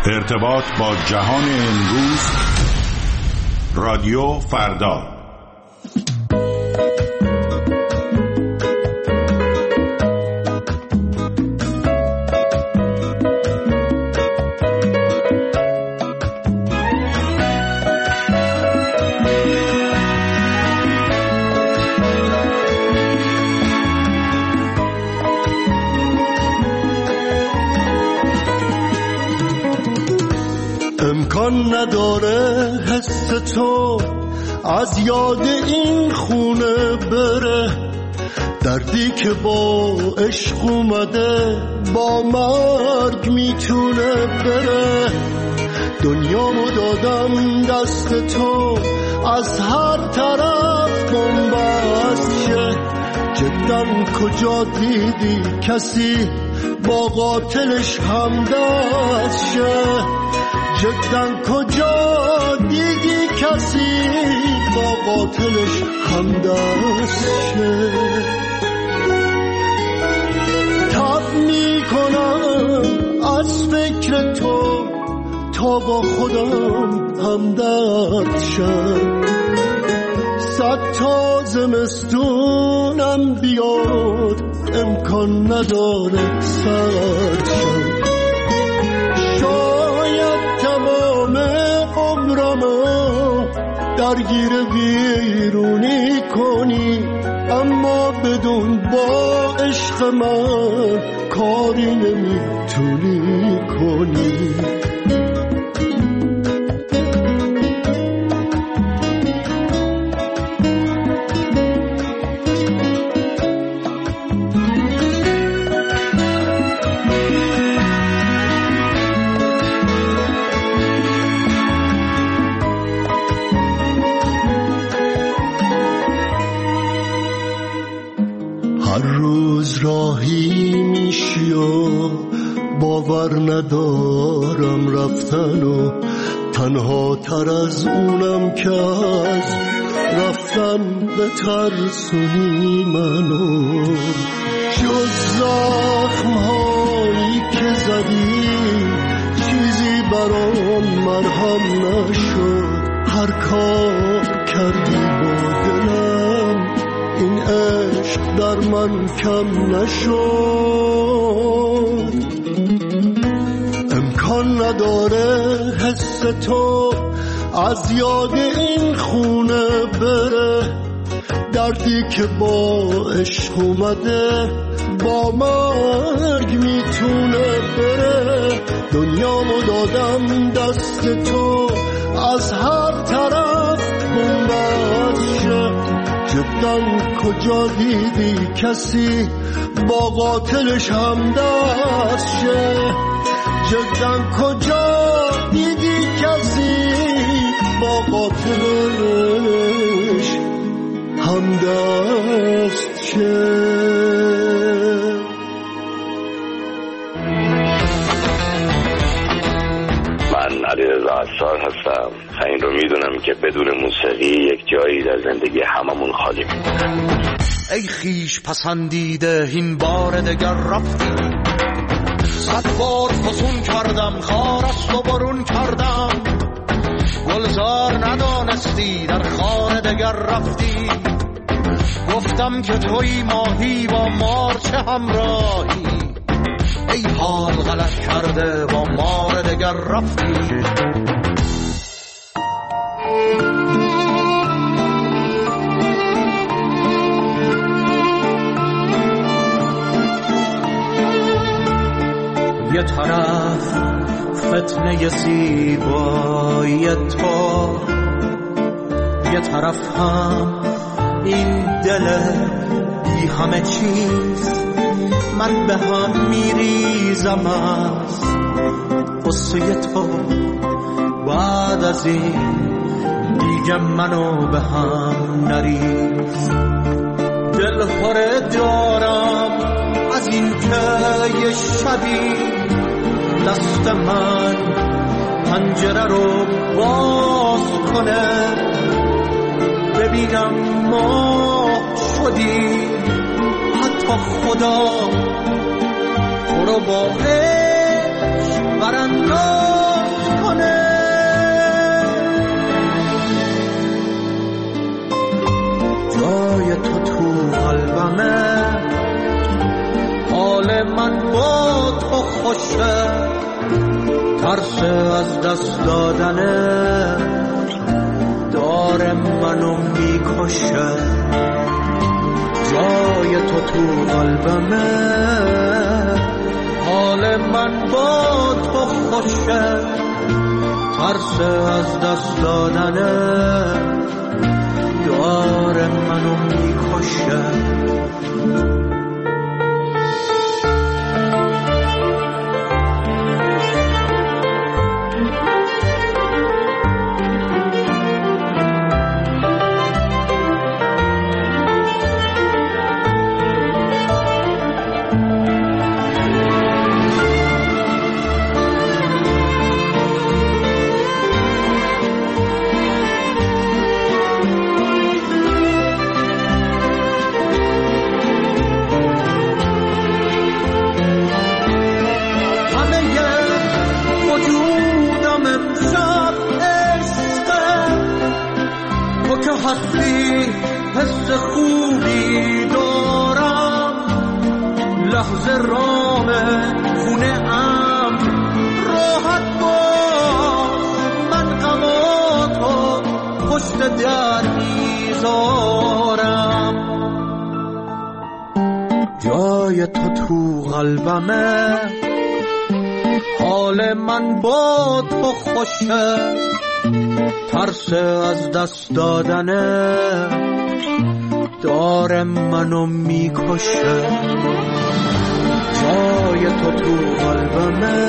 ارتباط با جهان امروز، رادیو فردا. امکان نداره حس تو از یاد این خونه بره، دردی که با عشق اومده با مرگ میتونه بره. دنیامو دادم دست تو، از هر طرف بنبست شه. جداً کجا دیدی کسی با قاتلش همدست شه؟ جداً کجا دیدی کسی با قاتلش همدست شه؟ تب میکنم از فکر تو تا با خودم همدرد شم. 100 تا زمستونم بیاد امکان نداره سرد شم. شاید تمام عمرمو درگیر بیرونی کنی، اما بدون با عشق من کاری نمیتونی کنی. راهی میشی و باور ندارم رفتن، و تنها تر از اونم که از رفتن به ترسونی منو. جز زخم هایی که زدی چیزی برام مرهم نشد. هر کار کردی با دلم این عشق در من کم نشد. امکان نداره حس تو از یاد این خونه بره، دردی که با عشق اومده با مرگ میتونه بره. دنیامو دادم دست تو، از هر طرف بنبست شه. جداً کجا دیدی کسی با قاتلش همدست شه؟ جداً کجا دیدی کسی با قاتلش همدست شه؟ من علیرضا عصار هستم و این رو میدونم که بدون موسیقی یک جایی در زندگی هممون خالی میمونه. ای خیش پسندیده این بار دگر رفتی، 100 بار فسون کردم خار است و برون کردم. گلزار ندانستی در خانه دگر رفتی، گفتم که توی ماهی با مار چه همراهی. ای حال غلط کرده با مار دگر رفتی. یه طرف فتنه زیبایی تو، یه طرف هم این دل بی همه چیز. من به هم میریزم از قصه تو، بعد از این دیگه منو به هم نریز. دل خوره دارم از این که یه شبی دست من پنجره رو باز کنه، ببینم ما شدی حتی خدا تو رو با عشق برانداز خوشه، ترس از دست دادنه داره منو میکشه. جای تو قلبمه، حال من با تو خوشه، ترس از دست دادنه داره منو میکشه. حسی حس خوبی دارم، لحظه رام خونه ام راحت باش، من غماتو پشت در میذارم. جای تو قلبمه، حال من با تو خوشه، ترس از دست دادنه داره منو میکشه. جای تو قلبمه،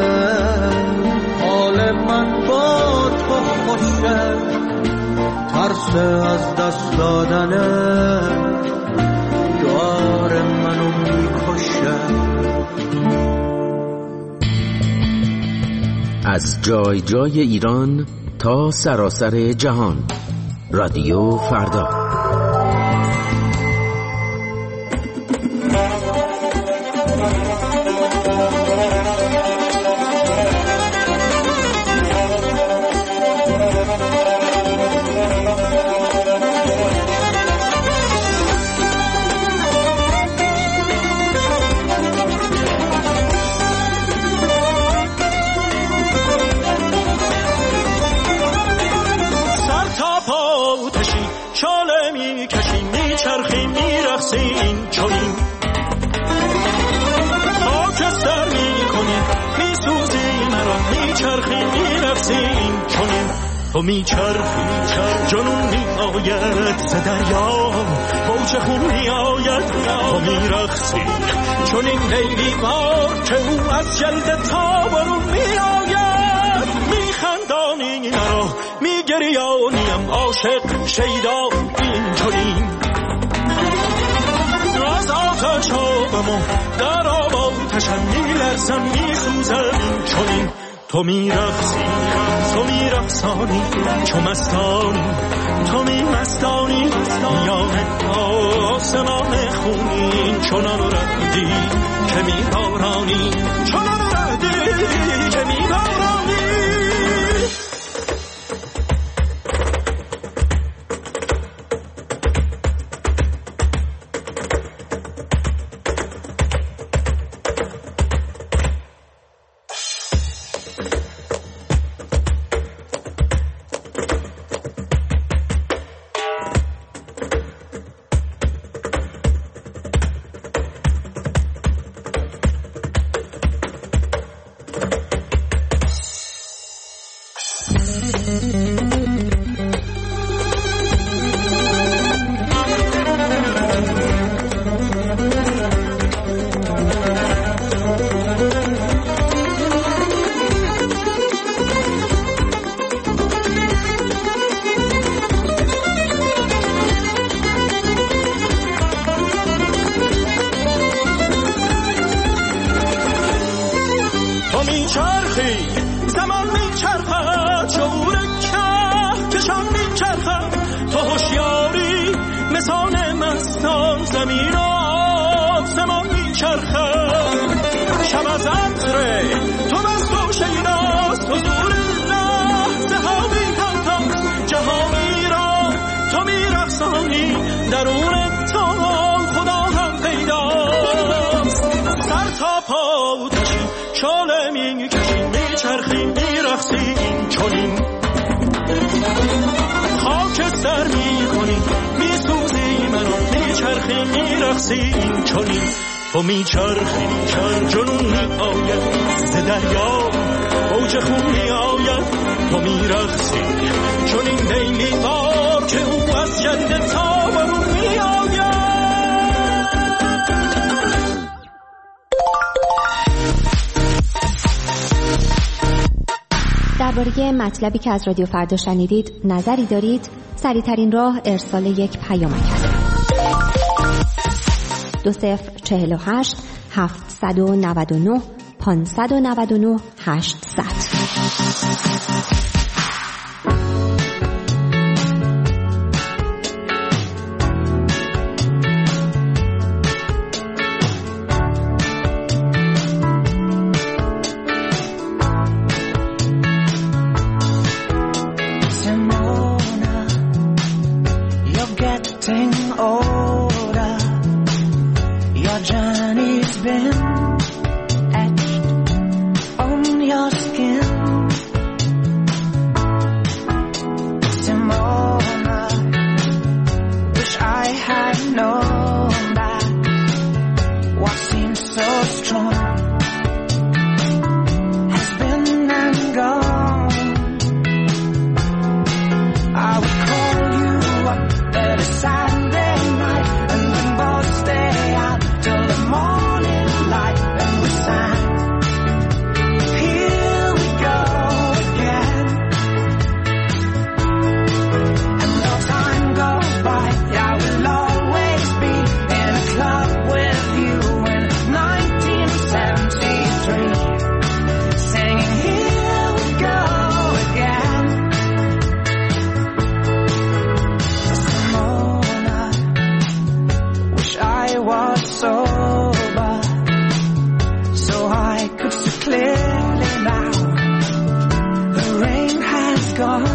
حال من با تو خوشه، ترس از دست دادنه داره منو میکشه. از جای جای ایران تا سراسر جهان، رادیو فردا. تو میچرخی جنون میآید ز دریا، موج خون میآید تو میرقصی چون این لیلی بار که او از جلد تا برون میآید. میخندانی مرا میگریانیم عاشق شیدا این چنین، از آتش آبم و در آب آتشم میلرزم میسوزم این چنین. تو میرقصی تو میرقصانی چو مستانی، تو میمستانی میان آسمان خونین، چنان ردی که میبارانی، چنان ردی که میبارانی. شاله میکشیم میچرخیم میرقصیم چنین خاکستر میکنیم میسوزیم منو میچرخیم میرقصیم چنین تو میچرخی جنون میآید ز دریا موج خون میآید تو میرقصی چون این میلی بار که او از جنده تا برون میآید. درباره مطلبی که از رادیو فردا شنیدید نظری دارید؟ سریع‌ترین راه ارسال یک پیامک است. 2048 799 599 800. Gone.